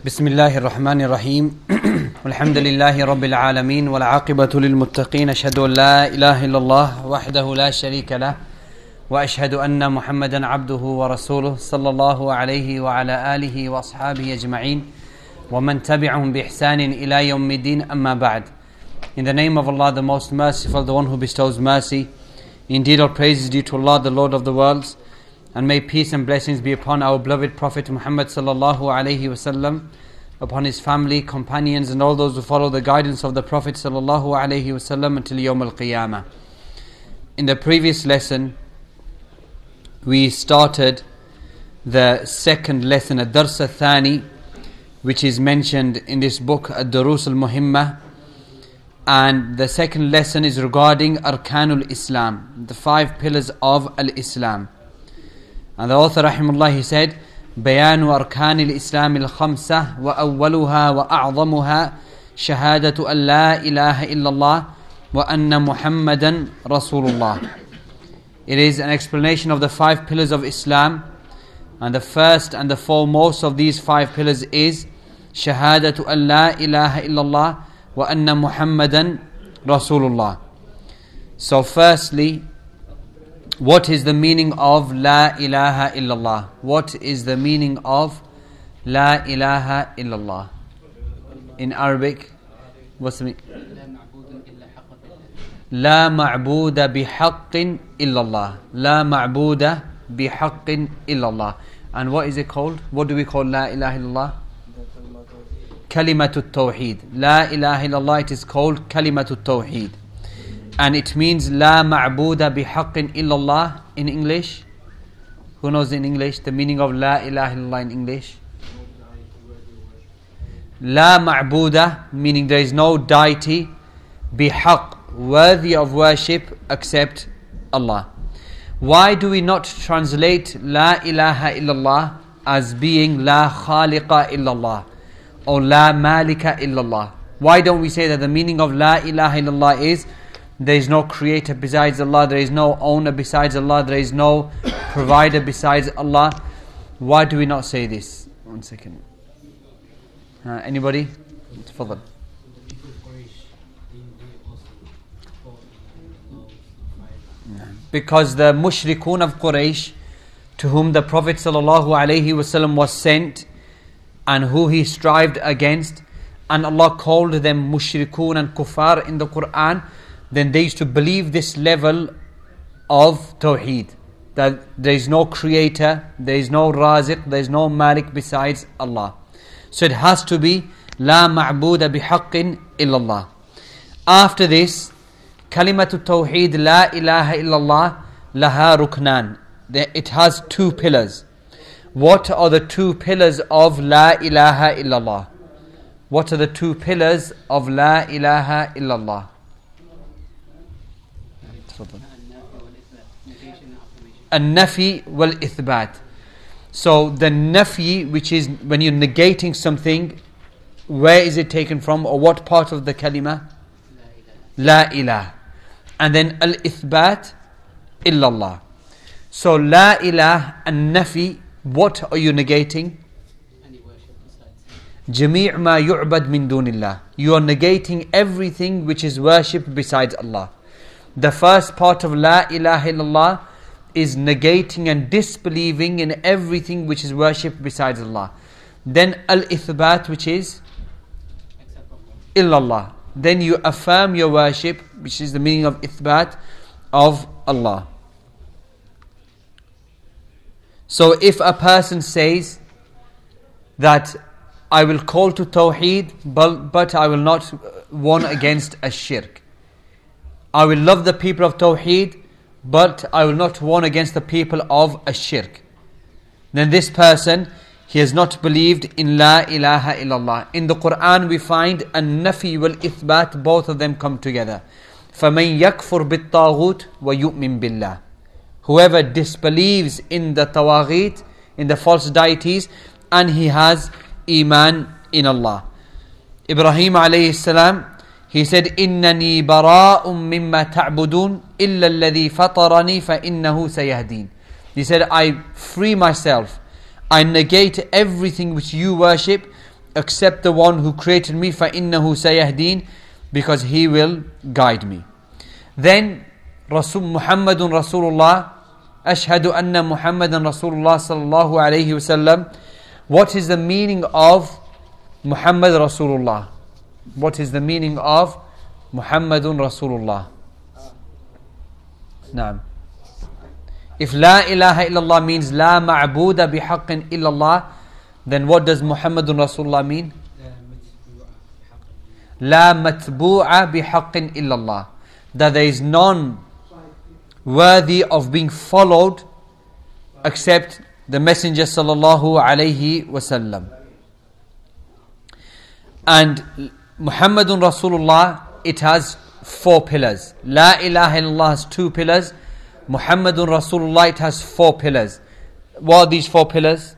بسم الله الرحمن الرحيم والحمد لله رب العالمين والعاقبة للمتقين أشهد أن لا إله إلا الله وحده لا شريك له وأشهد أن محمدا عبده ورسوله صلى الله عليه وعلى آله وأصحابه أجمعين ومن تبعهم بإحسان إلى يوم الدين أما بعد. In the name of Allah, the most merciful, the one who bestows mercy. Indeed, all praise is due to Allah, the Lord of the worlds. And may peace and blessings be upon our beloved Prophet Muhammad sallallahu alaihi wasallam, upon his family, companions, and all those who follow the guidance of the Prophet sallallahu alaihi wasallam until Yawm al-Qiyamah. In the previous lesson, we started the second lesson, Ad-Dars al-Thani, which is mentioned in this book, Ad-Durus al-Muhimmah. And the second lesson is regarding Arkanul Islam, the 5 pillars of Al-Islam. And the author rahimahullah, he said, بيان أركان الإسلام الخمسة وأولها وأعظمها شهادة أن لا إله إلا الله وأن محمدا رسول الله. It is an explanation of the 5 pillars of Islam, and the first and the foremost of these 5 pillars is شهادة أن لا إله إلا الله وأن محمدا رسول الله. So firstly, what is the meaning of La ilaha illallah? What is the meaning of La ilaha illallah? In Arabic, what's the meaning? La ma'buda bihaqqin illallah. La ma'buda bihaqqin illallah. And what is it called? What do we call La ilaha illallah? Kalimatut Tawheed. La ilaha illallah, it is called Kalimatut Tawheed. And it means La ma'buda bihaqqin illallah in English. Who knows in English the meaning of La ilaha illallah in English? La ma'buda, meaning there is no deity, bihaq, worthy of worship except Allah. Why do we not translate La ilaha illallah as being La khaliqa illallah or La malika illallah? Why don't we say that the meaning of La ilaha illallah is there is no creator besides Allah, there is no owner besides Allah, there is no provider besides Allah? Why do we not say this? One second. Anybody? Tafadhal. Because the mushrikun of Quraysh, to whom the Prophet ﷺ was sent and who he strived against, and Allah called them mushrikun and kuffar in the Quran, then they used to believe this level of Tawheed, that there is no creator, there is no raziq, there is no malik besides Allah. So it has to be La ma'buda bihaqqin illallah. After this, Kalimatu Tawheed La ilaha illallah laha ruknan. It has 2 pillars. What are the 2 pillars of La ilaha illallah? What are the 2 pillars of La ilaha illallah? An-nafi wal-ithbat. So the nafi, which is when you're negating something, where is it taken from, or what part of the kalima? La ilah. And then al-ithbat, illallah. So la ilah and nafi, what are you negating? Jami' ma yu'bad min dunillah. You are negating everything which is worshipped besides Allah. The first part of La ilaha illallah is negating and disbelieving in everything which is worshipped besides Allah. Then al-ithbat, which is illallah. Then you affirm your worship, which is the meaning of ithbat, of Allah. So if a person says that I will call to Tawheed, but I will not warn against a shirk. I will love the people of Tawheed, but I will not warn against the people of a shirk. Then this person, he has not believed in La ilaha illallah. In the Quran we find an-nafi wal-ithbat, both of them come together. فَمَنْ يَكْفُرْ بِالطَّاغُوتِ وَيُؤْمِنْ بِاللَّهِ. Whoever disbelieves in the tawaghit, in the false deities, and he has iman in Allah. Ibrahim alayhi salam, he said, إِنَّنِي بَرَاءٌ مِّمَّا تَعْبُدُونَ إِلَّا الَّذِي فَطَرَنِي فَإِنَّهُ سَيَهْدِينَ. He said, I free myself, I negate everything which you worship, except the one who created me, فَإِنَّهُ سَيَهْدِينَ, because he will guide me. Then Muhammadun Rasulullah, Ashhadu anna Muhammadan Rasulullah sallallahu alayhi wasallam. What is the meaning of Muhammad Rasulullah? What is the meaning of Muhammadun Rasulullah? Naam. If La ilaha illallah means La ma'buda bihaqqin illallah, then what does Muhammadun Rasulullah mean? La matbu'a bihaqqin illallah. That there is none worthy of being followed except the Messenger sallallahu alayhi wasallam. And Muhammadun Rasulullah, it has 4 pillars. La ilaha illallah has 2 pillars. Muhammadun Rasulullah, it has 4 pillars. What are these 4 pillars?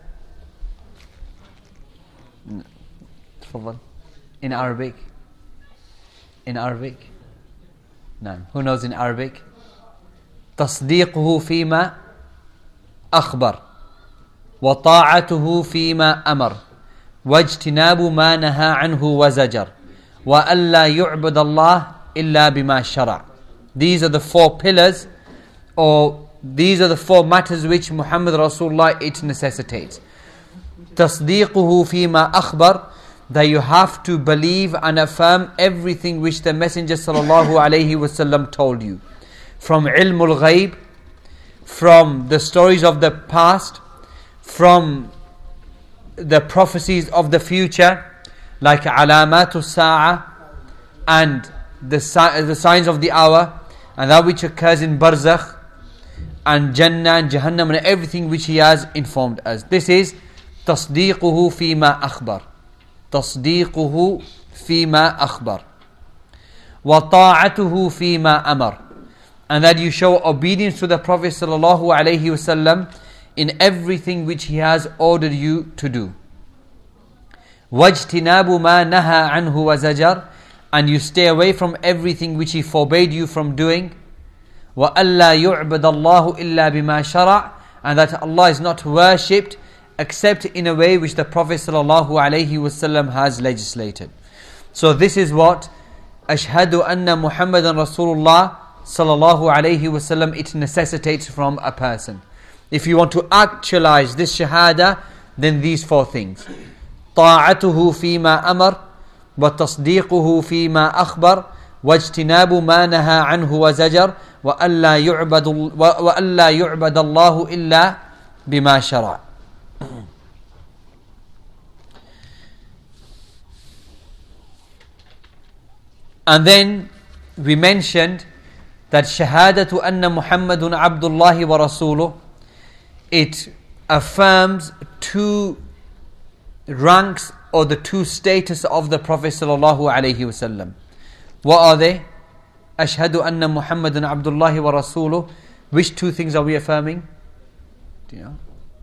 In Arabic. In Arabic. No. Who knows in Arabic? تصديقه فيما أخبر وطاعته فيما أمر واجتناب ما نهى عنه وزجر وألا يعبد الله إلا بما شرع. These are the 4 pillars, or these are the 4 matters which Muhammad Rasulullah it necessitates. تصديقه فيما أخبر, that you have to believe and affirm everything which the Messenger sallallahu alayhi wasallam told you. From ilmul ghaib, from the stories of the past, from the prophecies of the future, like alamatu sa'a, and the signs of the hour, and that which occurs in barzakh, and Jannah and Jahannam, and everything which he has informed us. This is tasdeequhu fima akhbar. Tasdeequhu fima akhbar. Wa ta'atuhu fima amar. And that you show obedience to the Prophet sallallahu alaihi wasallam in everything which he has ordered you to do. وَاجْتِنَابُ مَا نَهَى عَنْهُ وَزَجَرَ, and you stay away from everything which he forbade you from doing. وَأَلَّا يُعْبَدَ اللَّهُ إِلَّا بِمَا شَرَعَ, and that Allah is not worshipped except in a way which the Prophet sallallahu alaihi wasallam has legislated. So this is what Ashhadu anna Muhammadan Rasulullah sallallahu alayhi wasallam it necessitates from a person. If you want to actualize this shahada, then these 4 things: طاعته فيما أمر وتصديقه فيما أخبر واجتناب ما نهى عنه وزجر وألا يعبد الله إلا بما شرع. And then we mentioned that shahadatu anna Muhammadun Abdullahi wa Rasuluh, it affirms 2 ranks, or the 2 status of the Prophet sallallahu alaihi wasallam. What are they? Ashhadu anna Muhammadan Abdullahi wa Rasuluh. Which 2 things are we affirming? Do you know?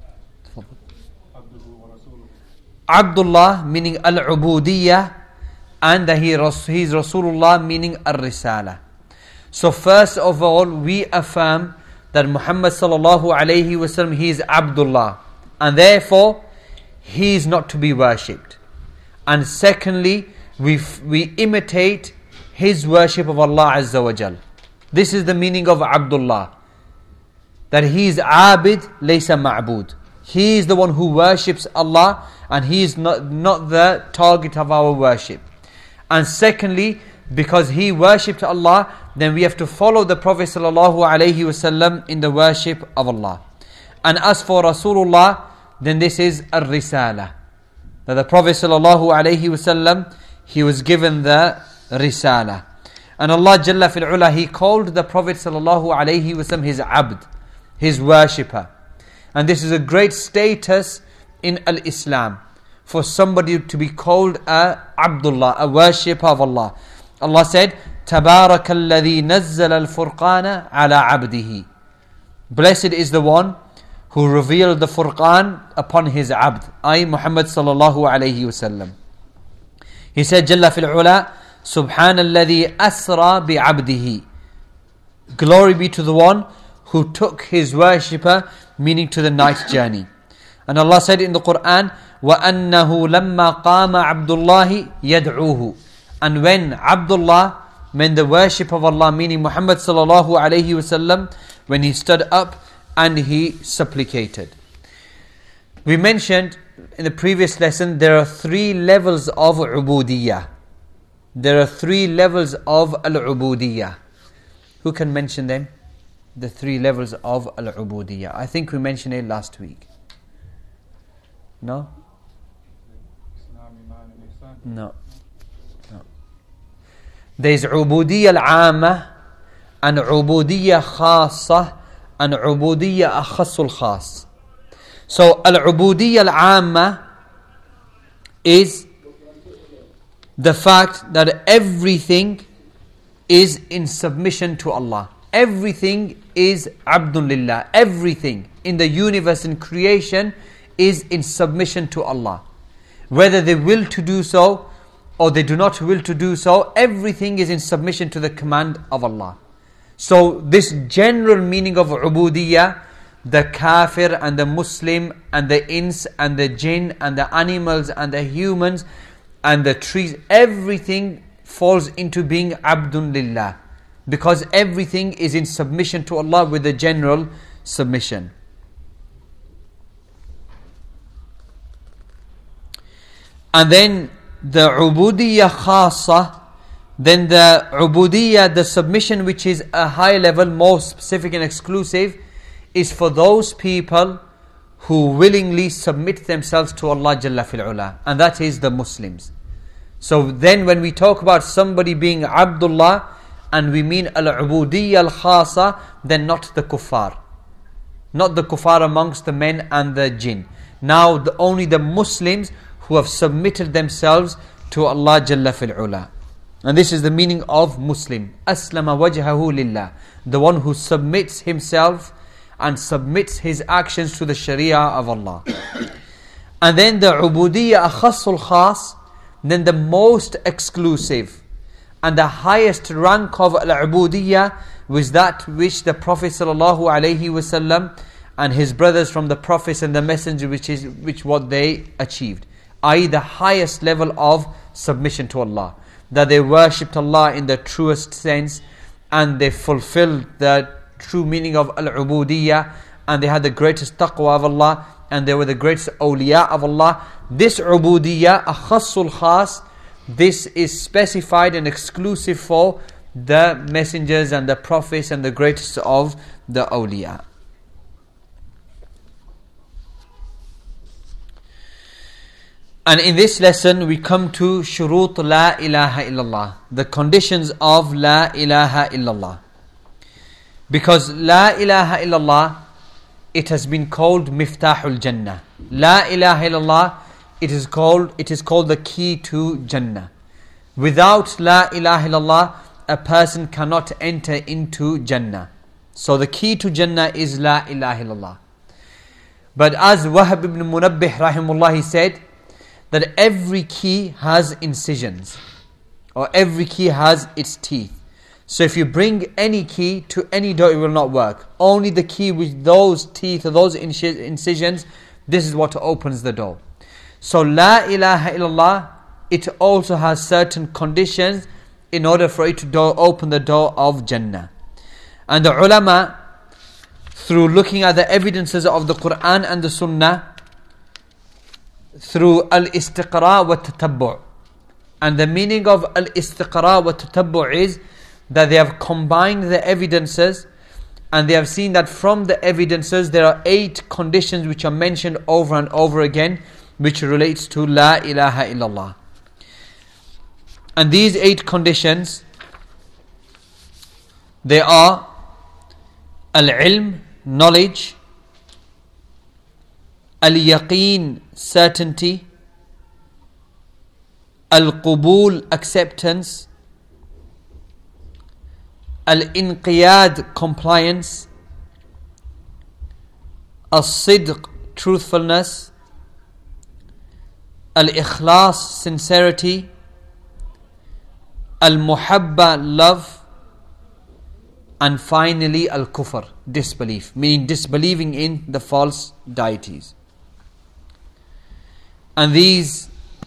Abdullah meaning al-ubudiyya, and that he is Rasulullah meaning al-risala. So first of all, we affirm that Muhammad sallallahu alayhi wasallam, he is Abdullah, and therefore he is not to be worshipped. And secondly, we imitate his worship of Allah Azza wa Jal. This is the meaning of Abdullah, that he is Abid laysa ma'bud. He is the one who worships Allah, and he is not the target of our worship. And secondly, because he worshipped Allah, then we have to follow the Prophet sallallahu alaihi wasallam in the worship of Allah. And as for Rasulullah, then this is ar-risala, that the Prophet sallallahu alaihi wasallam, he was given the risala. And Allah Jalla fil Ula, he called the Prophet sallallahu alaihi wasallam his abd, his worshipper. And this is a great status in al-Islam, for somebody to be called a Abdullah, a worshipper of Allah. Allah said, تَبَارَكَ الَّذِي نَزَّلَ الْفُرْقَانَ عَلَى عَبْدِهِ. Blessed is the one who revealed the Furqan upon his abd, I Muhammad sallallahu alayhi wasallam. He said, Jalla fil Ula, Subhana alladhi asra bi abdihi. Glory be to the one who took his worshipper, meaning to the night journey. And Allah said in the Quran, وأنه لما قام عبد الله يدعوه. And when Abdullah, when the worship of Allah, meaning Muhammad sallallahu alayhi wasallam, when he stood up and he supplicated. We mentioned in the previous lesson there are 3 levels of ubudiyyah. There are 3 levels of al-ubudiyyah. Who can mention them? The 3 levels of al-ubudiyyah. I think we mentioned it last week. No? No. There is ubudiyyah al-'amma and ubudiyyah khassa and ubudiyyah akhassul khas. So al-ubudiyyah al-'amma is the fact that everything is in submission to Allah. Everything is abdun lillah. Everything in the universe and creation is in submission to Allah. Whether they will to do so or they do not will to do so, everything is in submission to the command of Allah. So this general meaning of ubudiyyah, the kafir and the Muslim and the ins and the jinn and the animals and the humans and the trees, everything falls into being abdun lillah, because everything is in submission to Allah with a general submission. And then the ubudiyyah khassa, then the ubudiyyah, the submission which is a high level, more specific and exclusive, is for those people who willingly submit themselves to Allah Jalla fil Ula, and that is the Muslims. So then when we talk about somebody being Abdullah and we mean al-ubudiyyah al-khasa, then not the kuffar. Not the kuffar amongst the men and the jinn. Now only the Muslims who have submitted themselves to Allah Jalla fil Ula. And this is the meaning of Muslim. Aslama wajhahu lillah. The one who submits himself and submits his actions to the Sharia of Allah. And then the ubudiyyah akhassul khas, then the most exclusive and the highest rank of al-ubudiyyah was that which the Prophet sallallahu alaihi wasallam and his brothers from the prophets and the messenger, which what they achieved, i.e. the highest level of submission to Allah, that they worshipped Allah in the truest sense and they fulfilled the true meaning of al-ubudiyyah, and they had the greatest taqwa of Allah and they were the greatest awliya of Allah. This ubudiyyah, akhassul khas, this is specified and exclusive for the messengers and the prophets and the greatest of the awliya. And in this lesson we come to shurut la ilaha illallah, the conditions of la ilaha illallah. Because la ilaha illallah, it has been called miftahul jannah. La ilaha illallah, it is called the key to Jannah. Without la ilaha illallah, a person cannot enter into Jannah. So the key to Jannah is la ilaha illallah. But as Wahb ibn Munabbih rahimullah, he said that every key has incisions, or every key has its teeth. So if you bring any key to any door, it will not work. Only the key with those teeth or those incisions, this is what opens the door. So la ilaha illallah, it also has certain conditions in order for it to open the door of Jannah. And the ulama, through looking at the evidences of the Quran and the Sunnah, through al-istiqra wa tatabbu'. And the meaning of al-istiqra wa tatabbu' is that they have combined the evidences and they have seen that from the evidences there are 8 conditions which are mentioned over and over again, which relates to la ilaha illallah. And these 8 conditions, they are al-ilm, knowledge, al-yaqeen, certainty, al-qubul, acceptance, al-inqiyad, compliance, al-sidq, truthfulness, al-ikhlas, sincerity, al-muhabba, love, and finally al-kufr, disbelief, meaning disbelieving in the false deities. And the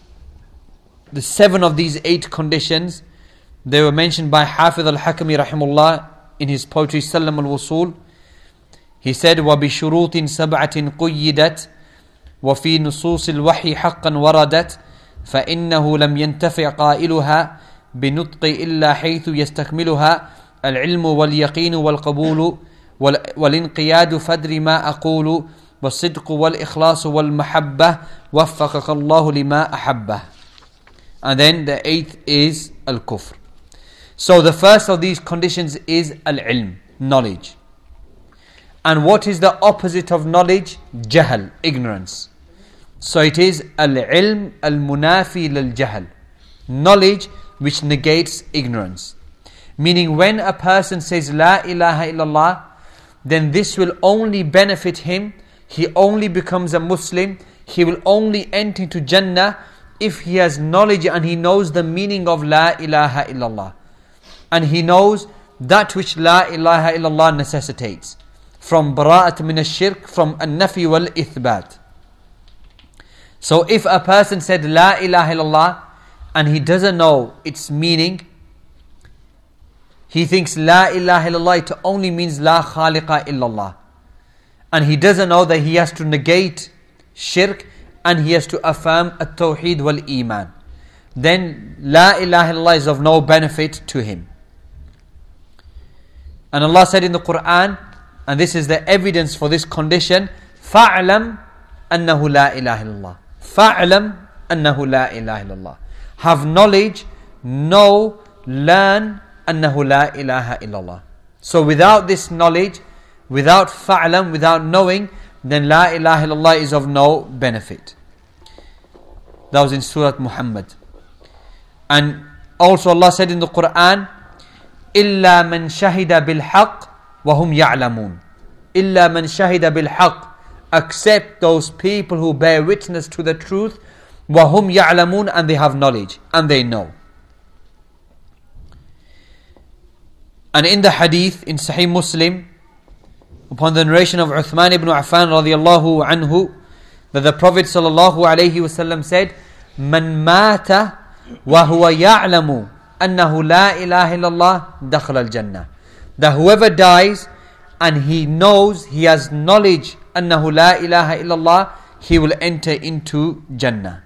7 of these 8 conditions, they were mentioned by Hafiz al-Hakami rahimullah in his poetry Sallam al-Wusul. He said, وَبِشُرُوطٍ سَبْعَةٍ قُيِّدَتْ وَفِي نُصُوصِ الْوَحْيِ حَقًّا وَرَدَتْ فَإِنَّهُ لَمْ يَنْتَفِعْ قَائِلُهَا بِنُطْقِ إِلَّا حَيْثُ يَسْتَكْمِلُهَا الْعِلْمُ وَالْيَقِينُ وَالْقَبُولُ وَالْإِنْقِيَادُ فَادْرِ مَا أَقُولُ وَالصِّدْقُ وَالْإِخْلَاصُ وَالْمَحَبَّةُ وَفَّقَكَ اللَّهُ لِمَا أَحَبَّهُ. And then the 8th is al-kufr. So the first of these conditions is al-ilm, knowledge. And what is the opposite of knowledge? Jahl, ignorance. So it is al-ilm al-munafi lil-jahl, knowledge which negates ignorance. Meaning when a person says La ilaha illallah, then this will only benefit him. He only becomes a Muslim. He will only enter into Jannah if he has knowledge and he knows the meaning of La ilaha illallah. And he knows that which La ilaha illallah necessitates. From bara'at min ash-shirk, from an-nafi wal-ithbat. So if a person said La ilaha illallah and he doesn't know its meaning, he thinks La ilaha illallah it only means La khaliqa illallah. And he doesn't know that he has to negate shirk and he has to affirm at-tawheed wal-iman. Then La ilaha illallah is of no benefit to him. And Allah said in the Quran, and this is the evidence for this condition, فَاعْلَمْ أَنَّهُ لَا إِلَهِ إِلَّاللَّهِ فَاعْلَمْ أَنَّهُ لَا إِلَهِ إِلَّاللَّهِ. Have knowledge, know, learn, أَنَّهُ لَا إِلَهَ إِلَّاللَّهِ. So without this knowledge, without فَاعْلَمْ, without knowing, then La ilaha illallah is of no benefit. That was in Surah Muhammad. And also Allah said in the Quran, إِلَّا مَنْ شَهِدَ بِالْحَقِّ وَهُمْ يَعْلَمُونَ. إِلَّا مَنْ شَهِدَ بِالْحَقِّ. Except those people who bear witness to the truth, وَهُمْ يَعْلَمُونَ, and they have knowledge, and they know. And in the hadith, in Sahih Muslim, upon the narration of Uthman ibn Affan radiyallahu anhu, that the Prophet sallallahu alayhi wasallam said, مَنْ مَاتَ وَهُوَ يَعْلَمُ أَنَّهُ لَا إِلَهَ إِلَّاللَّهِ دَخْلَ الْجَنَّةِ. That whoever dies and he knows, he has knowledge, أَنَّهُ لَا إِلَهَ إِلَّاللَّهِ, he will enter into Jannah.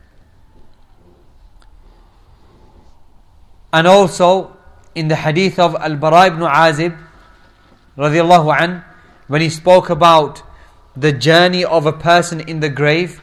And also in the hadith of Al-Bara ibn Azib radiyallahu anhu, when he spoke about the journey of a person in the grave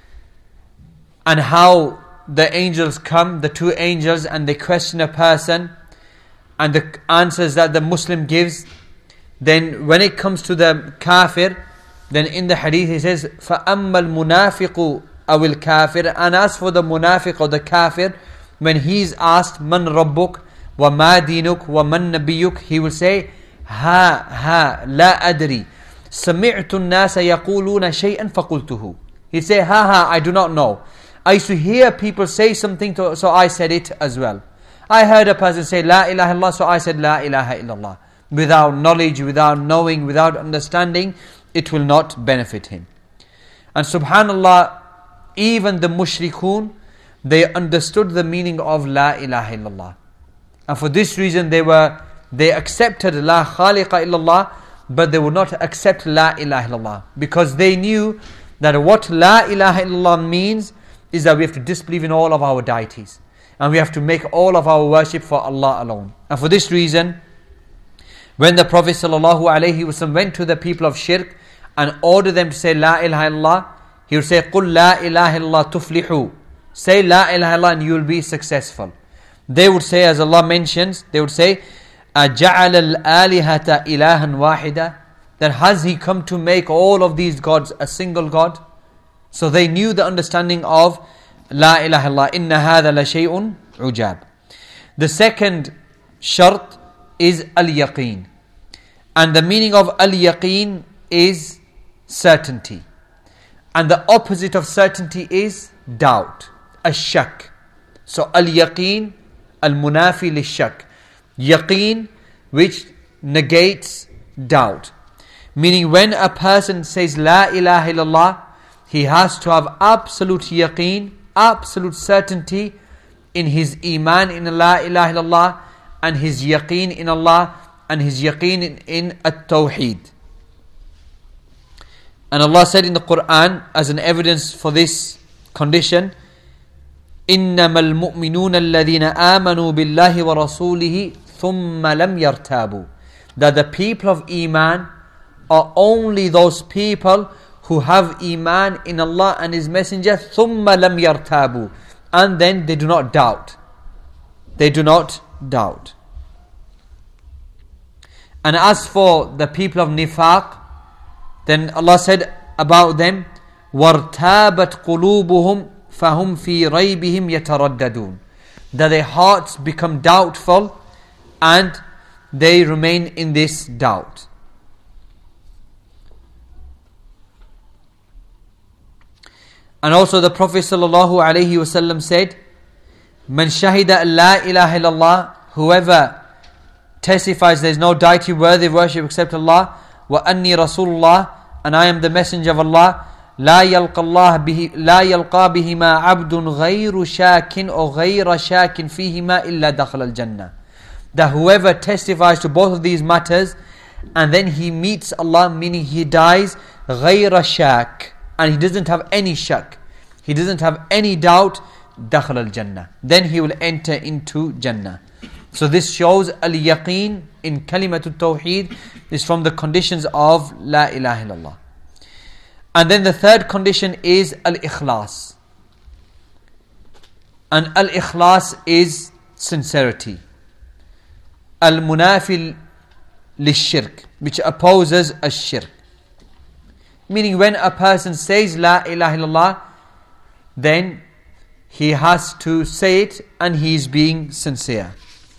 and how the angels come, the 2 angels, and they question a person, and the answers that the Muslim gives, then when it comes to the kafir, then in the hadith he says, فَأَمَّا الْمُنَافِقُ أَوِ الْكَافِرُ. And as for the munafiq or the kafir, when he is asked, مَنْ رَبُّكَ وَمَا دِينُكَ وَمَنْ نَبِيُّكَ, he will say, لَا أَدْرِي سَمِعْتُ النَّاسَ يَقُولُونَ شَيْئًا فَقُلْتُهُ. He'd say, I do not know. I used to hear people say something, so I said it as well. I heard a person say La ilaha illallah, so I said La ilaha illallah. Without knowledge, without knowing, without understanding, it will not benefit him. And subhanallah, even the mushrikun, they understood the meaning of La ilaha illallah. And for this reason they accepted La khaliqa illallah, but they would not accept La ilaha illallah. Because they knew that what La ilaha illallah means is that we have to disbelieve in all of our deities. And we have to make all of our worship for Allah alone. And for this reason, when the Prophet ﷺ went to the people of shirk and ordered them to say La ilaha illallah, he would say, قُلْ لَا إِلَهَ إِلَّا تُفْلِحُوا. Say La ilaha illallah and you will be successful. They would say, as Allah mentions, they would say, أَجَعَلَ الْآلِهَةَ إِلَهًا وَاحِدًا. That has he come to make all of these gods a single God? So they knew the understanding of La ilaha illallah. إِنَّ هَذَا لَشَيْءٌ عُجَابٌ. The second shart is al-yaqeen. And the meaning of al-yaqeen is certainty. And the opposite of certainty is doubt, ash-shak. So al-yaqeen, al-munafi lish-shak. Yaqeen, which negates doubt. Meaning when a person says La ilaha illallah, he has to have absolute yaqeen, absolute certainty in his iman in La ilaha illallah, and his yaqeen in Allah, and his yaqeen in at-tawheed. And Allah said in the Quran, as an evidence for this condition, إِنَّمَا الْمُؤْمِنُونَ الَّذِينَ آمَنُوا بِاللَّهِ وَرَسُولِهِ ثُمَّ لَمْ يَرْتَابُوا. That the people of Iman are only those people who have Iman in Allah and His Messenger, ثُمَّ لَمْ يَرْتَابُوا, and then they do not doubt. They do not doubt. And as for the people of Nifaq, then Allah said about them, وَارْتَابَتْ قُلُوبُهُمْ فَهُمْ فِي رَيْبِهِمْ يَتَرَدَّدُونَ. That their hearts become doubtful and they remain in this doubt. And also the Prophet ﷺ said, مَنْ شَهِدَ أَن لَا إِلَهَ إِلَّا اللَّهِ, whoever testifies there is no deity worthy of worship except Allah, وَأَنِّي رَسُولُ اللَّهِ, and I am the messenger of Allah, لا يلقى بهما عبد غير شاك أو غير شاك فيهما إلا دخل الجنة. That whoever testifies to both of these matters and then he meets Allah, meaning he dies غير شاك, and he doesn't have any shak, he doesn't have any doubt, دخل الجنة, then he will enter into Jannah. So this shows al-yaqeen in kalimatul tawheed is from the conditions of La ilaha illallah. And then the third condition is al-ikhlas. And al-ikhlas is sincerity. Al-munafil lish-shirk, which opposes ash-shirk. Meaning when a person says La ilaha illallah, then he has to say it and he is being sincere.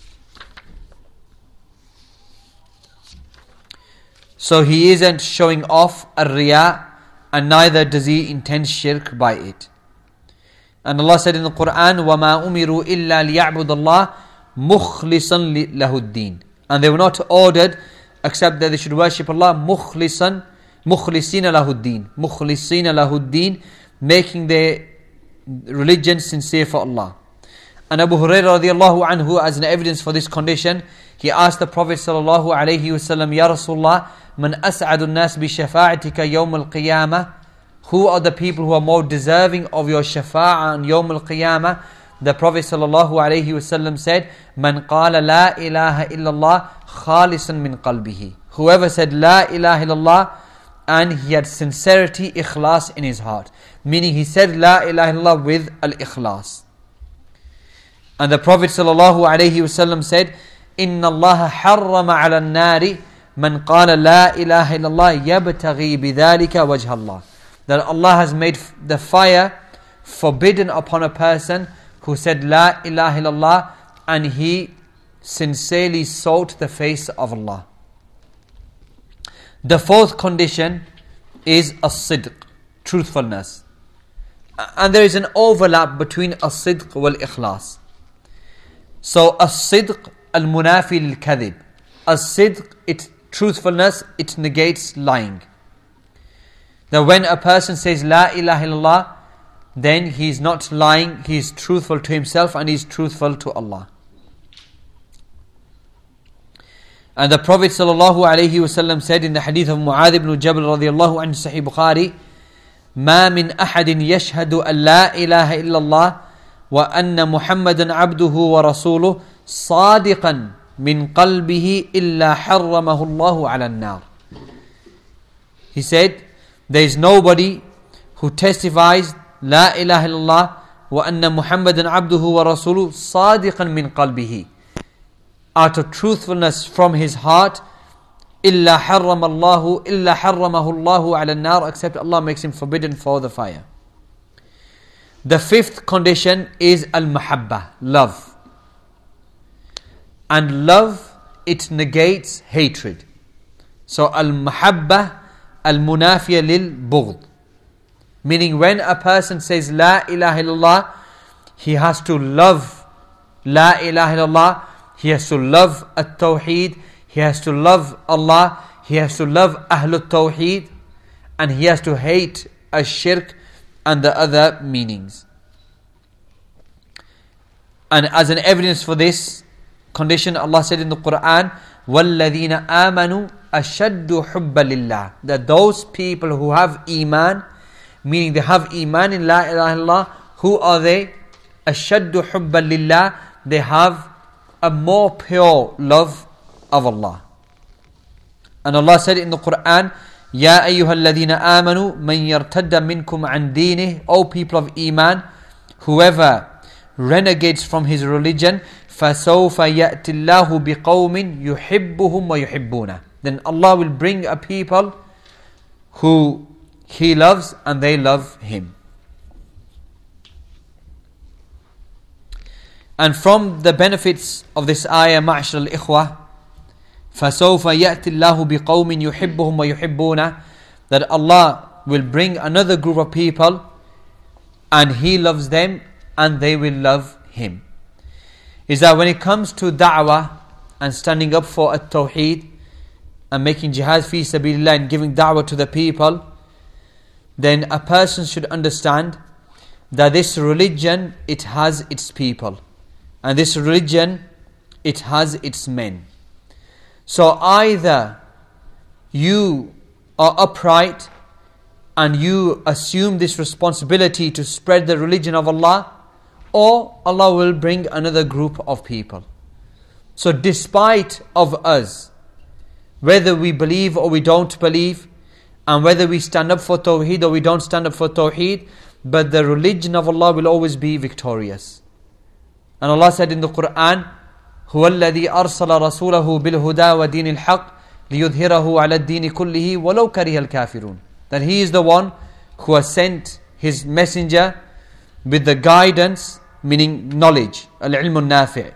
So he isn't showing off ar-riya, and neither does he intend shirk by it. And Allah said in the Quran, وَمَا أُمِرُوا إِلَّا لِيَعْبُدَ اللَّهِ مُخْلِصًا لَهُ الدِّينِ. And they were not ordered except that they should worship Allah مُخْلِصًا مُخْلِصِينَ لَهُ الدِّينِ مُخْلِصِينَ لَهُ الدِّينِ, making their religion sincere for Allah. And Abu Hurairah radiallahu anhu, as an evidence for this condition, he asked the Prophet sallallahu alayhi wasallam, Ya Rasulullah, man as'adu nas bi shafa'atika yawm al-qiyamah? Who are the people who are more deserving of your shafa'ah on yawm al-qiyamah? The Prophet sallallahu alayhi wasallam said, man qala la ilaha illallah khalisan min qalbihi. Whoever said la ilaha illallah and he had sincerity, ikhlas in his heart. Meaning he said la ilaha illallah with al-ikhlas. And the Prophet sallallahu alayhi wasallam said, إِنَّ اللَّهَ حَرَّمَ عَلَى النَّارِ مَنْ قَالَ لَا إِلَهَ إِلَّا اللَّهِ يَبْتَغِي بِذَلِكَ وَجْهَ اللَّهِ. That Allah has made the fire forbidden upon a person who said La ilaha illallah and he sincerely sought the face of Allah. The fourth condition is as-sidq, truthfulness. And there is an overlap between as-sidq wal-ikhlas. So as-sidq al-munafi lil-kadhib. As-sidq, it's truthfulness, it negates lying. That when a person says La ilaha illallah, then he is not lying, he is truthful to himself and he is truthful to Allah. And the Prophet ﷺ said in the hadith of Mu'adh ibn Jabal radiyallahu anhu, Sahih Bukhari, ما من أحد يشهد أن لا إله إلا الله وأن محمدا عبده ورسوله صادقا من قلبه إلا حرمه الله على النار. He said, there is nobody who testifies لا إله إلا الله وأن محمدا عبده ورسوله صادقا من قلبه, out of truthfulness from his heart, إلا حرمه الله على النار, except Allah makes him forbidden for the fire. The fifth condition is al-mahabbah, love. And love, it negates hatred. So al-mahabbah al-munafiya lil-bughd. Meaning when a person says La ilaha illallah, he has to love La ilaha illallah, he has to love at-tawheed, he has to love Allah, he has to love Ahlul Tawheed, and he has to hate ash-shirk and the other meanings. And as an evidence for this condition, Allah said in the Quran, وَالَّذِينَ آمَنُوا أَشَدُّ حُبًّا لِلَّهِ, that those people who have Iman, meaning they have Iman in La ilaha illallah, who are they? أَشَدُّ حُبًّا لِلَّهِ, they have a more pure love of Allah. And Allah said in the Quran, يَا أَيُّهَا الَّذِينَ آمَنُوا مَنْ يَرْتَدَّ مِنْكُمْ عَنْ دِينِهِ, O people of Iman, whoever renegades from his religion, فَسَوْفَ يَأْتِ اللَّهُ بِقَوْمٍ يُحِبُّهُمْ وَيُحِبُّونَ, then Allah will bring a people who He loves and they love Him. And from the benefits of this ayah, مَعْشَرَ الْإِخْوَةِ, فَسَوْفَ يَأْتِ اللَّهُ بِقَوْمٍ يُحِبُّهُمْ وَيُحِبُّونَ, that Allah will bring another group of people and He loves them and they will love Him. Is that when it comes to da'wah and standing up for at-tawheed and making jihad fi sabilillah and giving da'wah to the people, then a person should understand that this religion, it has its people, and this religion, it has its men. So either you are upright and you assume this responsibility to spread the religion of Allah, or Allah will bring another group of people. So despite of us, whether we believe or we don't believe, and whether we stand up for Tawheed or we don't stand up for Tawheed, but the religion of Allah will always be victorious. And Allah said in the Quran, هُوَ الَّذِي أَرْسَلَ رَسُولَهُ بِالْهُدَى وَدِينِ الْحَقِّ لِيُظْهِرَهُ عَلَى الدِّينِ كُلِّهِ وَلَوْ كَرِهَ الْكَافِرُونَ, that He is the one who has sent His messenger with the guidance, meaning knowledge, al-ilm al-nafi',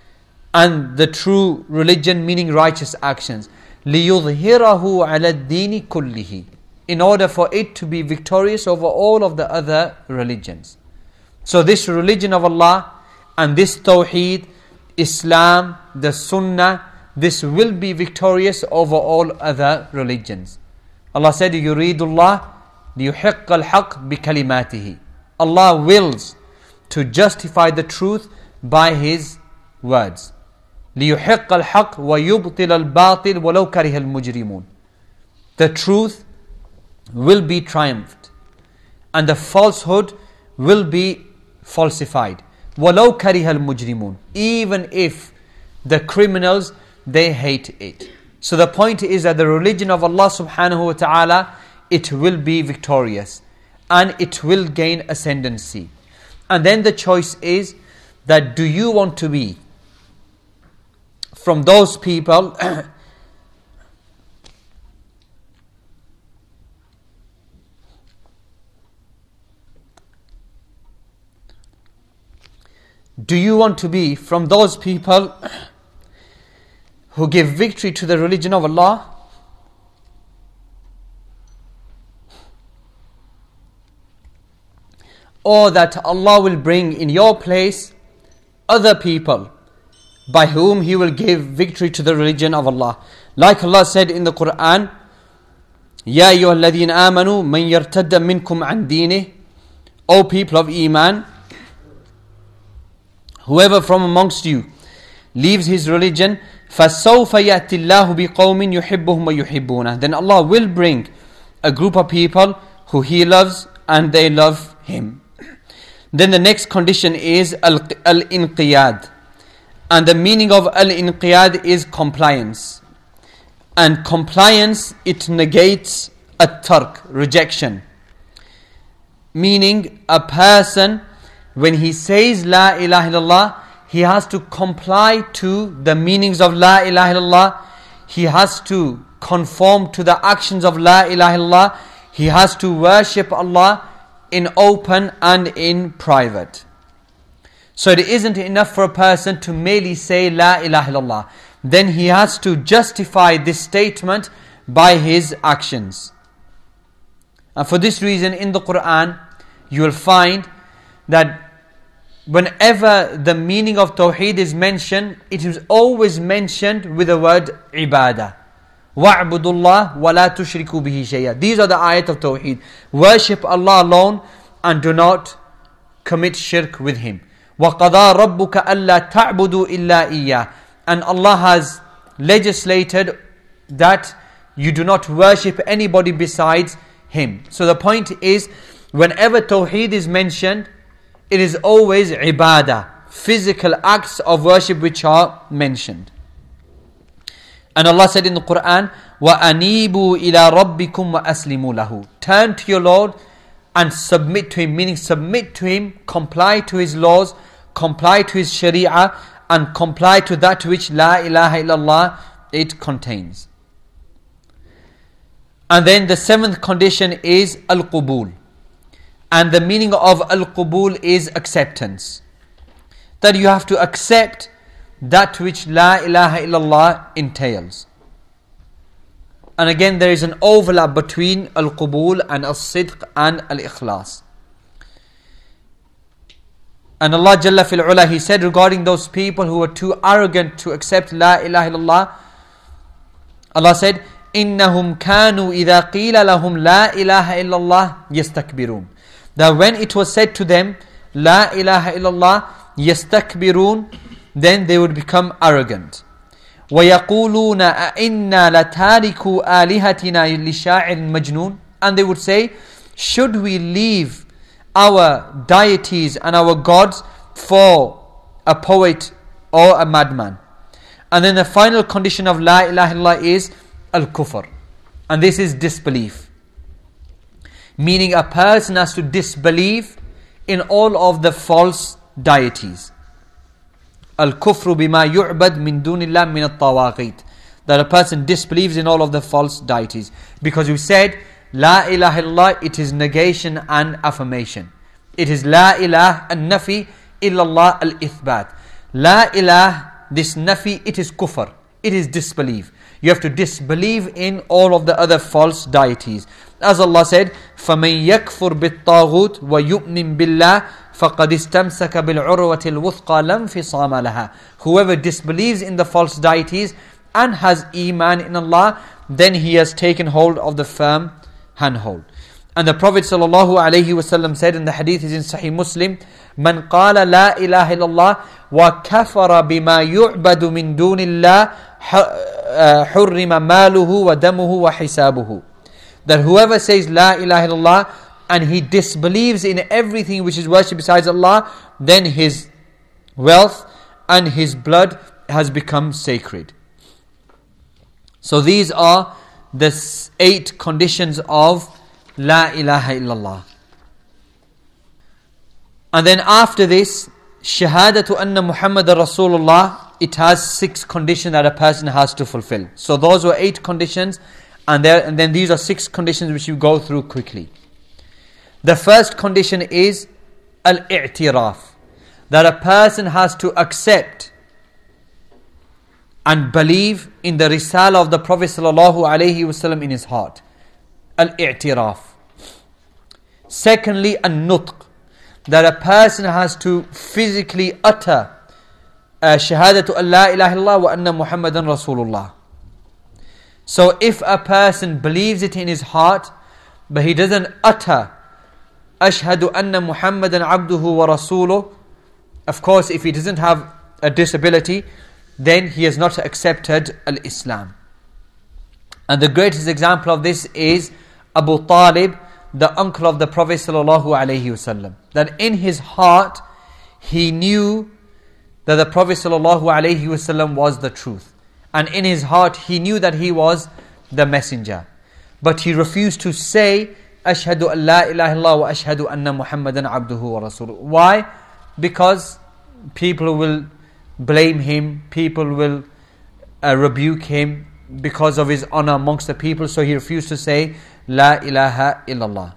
and the true religion, meaning righteous actions, لِيُظْهِرَهُ عَلَى الدِّينِ كُلِّهِ, in order for it to be victorious over all of the other religions. So this religion of Allah and this Tawheed, Islam, the Sunnah, this will be victorious over all other religions. Allah said, يُرِيدُ اللَّهِ لِيُحِقَّ الْحَقِّ بِكَلِمَاتِهِ, Allah wills to justify the truth by His words. لِيُحِقَّ الْحَقِّ وَيُبْطِلَ الْبَاطِلِ وَلَوْ كَرِهَ الْمُجْرِمُونَ, the truth will be triumphed and the falsehood will be falsified. وَلَوْ كَرِهَ الْمُجْرِمُونَ, even if the criminals, they hate it. So the point is that the religion of Allah subhanahu wa ta'ala, it will be victorious and it will gain ascendancy. And then the choice is that do you want to be from those people do you want to be from those people who give victory to the religion of Allah, or that Allah will bring in your place other people by whom He will give victory to the religion of Allah? Like Allah said in the Quran, يَا أَيُّهَا الَّذِينَ آمَنُوا مَنْ يَرْتَدَّ مِنْكُمْ عَنْ دِينِهِ, O people of Iman, whoever from amongst you leaves his religion, فَسَوْفَ يَأْتِ اللَّهُ بِقَوْمٍ يُحِبُّهُمْ وَيُحِبُّونَ, then Allah will bring a group of people who He loves and they love Him. Then the next condition is al-inqiyad, and the meaning of al-inqiyad is compliance. And compliance, it negates at-tark, rejection, meaning a person, when he says La ilaha illallah, he has to comply to the meanings of La ilaha illallah. He has to conform to the actions of La ilaha illallah. He has to worship Allah in open and in private. So it isn't enough for a person to merely say La ilaha illallah. Then he has to justify this statement by his actions. And for this reason, in the Quran, you will find that whenever the meaning of Tawheed is mentioned, it is always mentioned with the word ibadah. وَاعْبُدُوا اللَّهِ وَلَا تُشْرِكُوا بِهِ شَيْئًا. These are the ayat of Tawheed. Worship Allah alone and do not commit shirk with Him. وَقَضَى رَبُّكَ أَلَّا تَعْبُدُوا إِلَّا إِيَّهُ. And Allah has legislated that you do not worship anybody besides Him. So the point is, whenever Tawheed is mentioned, it is always ibadah, physical acts of worship which are mentioned. And Allah said in the Quran, وَأَنِيبُوا إِلَىٰ رَبِّكُمْ وَأَسْلِمُوا لَهُ. Turn to your Lord and submit to Him, meaning submit to Him, comply to His laws, comply to His sharia, and comply to that which La ilaha illallah it contains. And then the seventh condition is Al-Qubul. And the meaning of Al-Qubul is acceptance. That you have to accept that which La ilaha illallah entails. And again, there is an overlap between Al-Qubul and Al-Sidq and Al-Ikhlas. And Allah Jalla fil Ula, He said regarding those people who were too arrogant to accept La ilaha illallah, Allah said, إِنَّهُمْ كَانُوا إِذَا قِيلَ لَهُمْ لَا إِلَهَ إِلَّا اللَّهِ يَسْتَكْبِرُونَ. That when it was said to them, La ilaha illallah, يَسْتَكْبِرُونَ, then they would become arrogant. وَيَقُولُونَ أَإِنَّا لَتَارِكُوا آلِهَتِنَا لِشَاعِرٍ مَجْنُونَ. And they would say, should we leave our deities and our gods for a poet or a madman? And then the final condition of La ilaha illallah is Al-Kufr. And this is disbelief. Meaning a person has to disbelieve in all of the false deities. Al-Kufru bima yu'bad min dunillah min at-tawaghit. That a person disbelieves in all of the false deities. Because we said, La ilaha illallah, it is negation and affirmation. It is La ilaha an-nafi illallah al-ithbat. La ilaha, this nafi, it is kufr. It is disbelief. You have to disbelieve in all of the other false deities. As Allah said, فَمَنْ يَكْفُرْ بِالطَّاغُوتِ وَيُؤْمِنْ بِاللَّهِ فَقَدْ اسْتَمْسَكَ بِالْعُرْوَةِ الْوُثْقَى لَا انْفِصَامَ لَهَا. Whoever disbelieves in the false deities and has iman in Allah, then he has taken hold of the firm handhold. And the Prophet ﷺ said, in the hadith is in Sahih Muslim, مَنْ قَالَ لَا إِلَهَ إِلَّا اللَّهِ وَكَفَرَ بِمَا يُعْبَدُ مِن دُونِ اللَّهِ حُرِّمَ مَالُهُ وَدَمُهُ وَحِسَابُهُ. That whoever says La ilaha illallah and he disbelieves in everything which is worshipped besides Allah, then his wealth and his blood has become sacred. So these are the 8 conditions of La ilaha illallah. And then after this, Shahadatu anna Muhammad Rasulullah, it has 6 conditions that a person has to fulfill. So those were 8 conditions, and then these are 6 conditions which you go through quickly. The first condition is al-i'tiraf, that a person has to accept and believe in the Risalah of the Prophet ﷺ in his heart. Al-i'tiraf. Secondly, an-nutq, that a person has to physically utter Shahadatu an la ilaha illallah wa anna Muhammadan Rasulullah. So if a person believes it in his heart, but he doesn't utter Ashhadu anna Muhammadan abduhu wa rasuluh, of course if he doesn't have a disability, then he has not accepted al-Islam. And the greatest example of this is Abu Talib, the uncle of the Prophet ﷺ. That in his heart, he knew that the Prophet ﷺ was the truth. And in his heart, he knew that he was the messenger. But he refused to say, Ashhadu an la ilaha illallah wa ashhadu anna Muhammadan abduhu wa rasuluh. Why? Because people will blame him, people will rebuke him because of his honor amongst the people. So he refused to say, La ilaha illallah.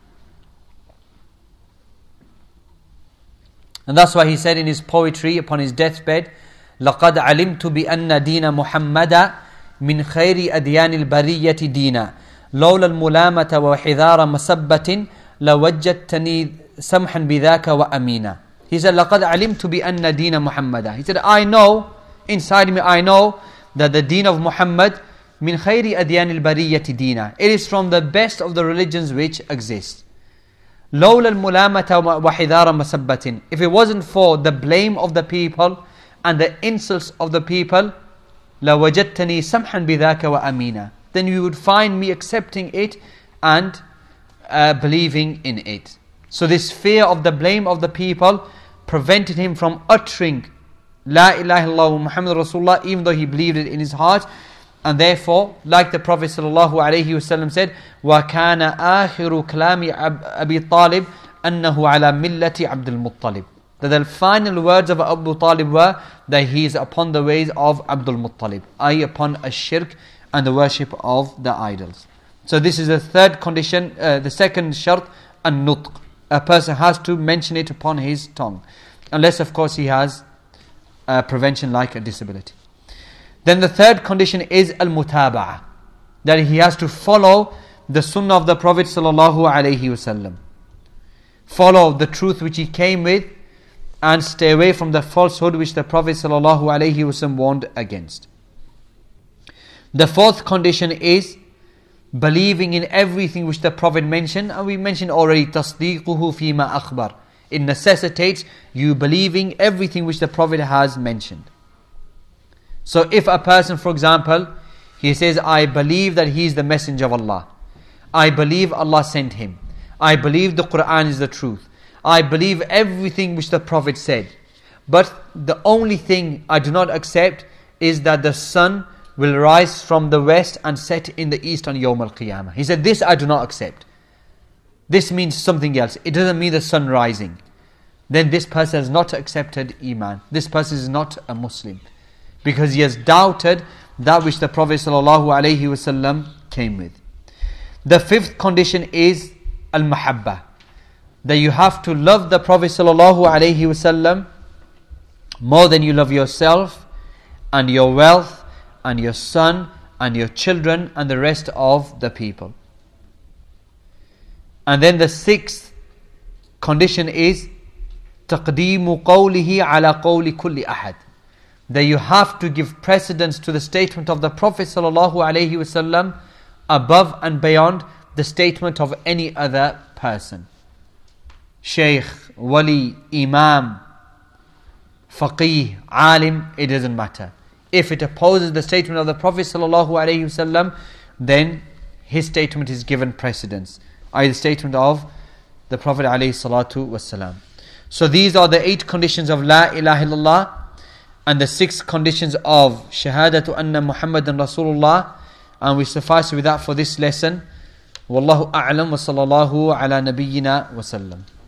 And that's why he said in his poetry upon his deathbed, لَقَدْ عَلِمْتُ بِأَنَّ دِينَ مُحَمَّدَ مِنْ خَيْرِ أَدْيَانِ الْبَرِيَّةِ دِينًا لولا الملامة وحذار مسبة لوجدتني سمحا بذاك وأمينا. He said, لَقَدْ عَلِمْتُ بِأَنَّ دِينَ مُحَمَّدَ. He said, I know, inside me I know that the deen of Muhammad min khayri adyan al-bariyyati deena. It is from the best of the religions which exist. لولا الملامة وحذار مسبة. If it wasn't for the blame of the people and the insults of the people, لوجدتني سمحا بذاك وأمينا. Then you would find me accepting it and believing in it. So this fear of the blame of the people prevented him from uttering La ilaha illallah Muhammad Rasulullah, even though he believed it in his heart. And therefore, like the Prophet ﷺ said, وَكَانَ آخِرُ كَلَامِ أَبِي طَالِبٍ أَنَّهُ عَلَى مِلَّةِ عَبْدِ الْمُطَّلِبِ. That the final words of Abu Talib were that he is upon the ways of Abdul Muttalib, i.e. upon a shirk and the worship of the idols. So this is the third condition, the second shart, an-nutq. A person has to mention it upon his tongue, unless of course he has prevention like a disability. Then the third condition is al-mutaba'ah, that he has to follow the sunnah of the Prophet ﷺ, follow the truth which he came with, and stay away from the falsehood which the Prophet ﷺ warned against. The fourth condition is believing in everything which the Prophet mentioned, and we mentioned already tasdeequhu fima akhbar. It necessitates you believing everything which the Prophet has mentioned. So if a person, for example, he says, I believe that he is the messenger of Allah, I believe Allah sent him, I believe the Quran is the truth, I believe everything which the Prophet said, but the only thing I do not accept is that the sun will rise from the west and set in the east on Yawm al-Qiyamah. He said, this I do not accept. This means something else. It doesn't mean the sun rising. Then this person has not accepted Iman. This person is not a Muslim, because he has doubted that which the Prophet ﷺ came with. The fifth condition is al-mahabba, that you have to love the Prophet ﷺ more than you love yourself and your wealth and your son and your children and the rest of the people. And then the sixth condition is تقديم قوله على قول كل أحد, that you have to give precedence to the statement of the Prophet ﷺ above and beyond the statement of any other person. Shaykh, wali, imam, faqih, alim, it doesn't matter. If it opposes the statement of the Prophet ﷺ, then his statement is given precedence, i.e. the statement of the Prophet ﷺ. So these are the 8 conditions of La ilaha illallah and the 6 conditions of Shahadatu anna Muhammadan Rasulullah, and we suffice with that for this lesson. Wallahu a'lam wa sallallahu ala nabiyyina wa sallam.